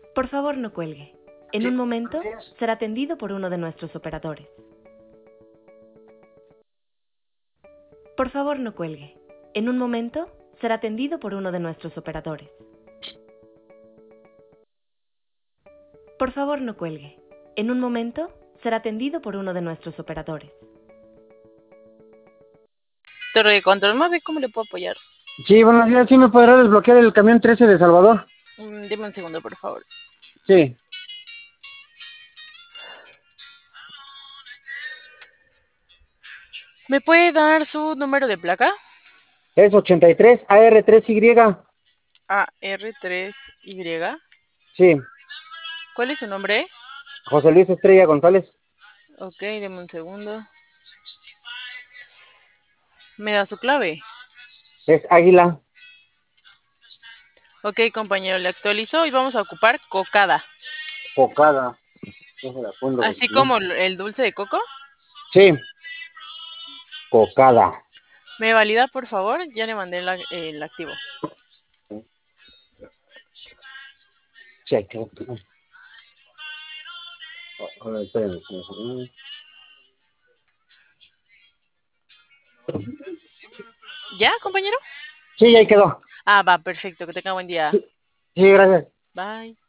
Por favor, no cuelgue. En Sí, un buenos momento días. será atendido por uno de nuestros operadores. Por favor, no cuelgue. En un momento será atendido por uno de nuestros operadores. Por favor, no cuelgue. En un momento será atendido por uno de nuestros operadores. Torre de control, ¿más cómo le puedo apoyar? Sí, buenos días. ¿Sí me podrá desbloquear el camión 13 de Salvador? Deme un segundo, por favor. Sí. ¿Me puede dar su número de placa? Es 83 AR3Y. AR3Y. Sí. ¿Cuál es su nombre? José Luis Estrella González. Ok, deme un segundo. ¿Me da su clave? Es Águila. Ok, compañero, le actualizo y vamos a ocupar cocada. Cocada. Déjame la pongo, Así ¿no? como el dulce de coco. Sí. Cocada. ¿Me valida, por favor? Ya le mandé el activo. Sí, hay que... Espérenme. ¿Ya, compañero? Sí, ahí quedó. Ah, va, perfecto. Que tenga buen día. Sí, sí, gracias. Bye.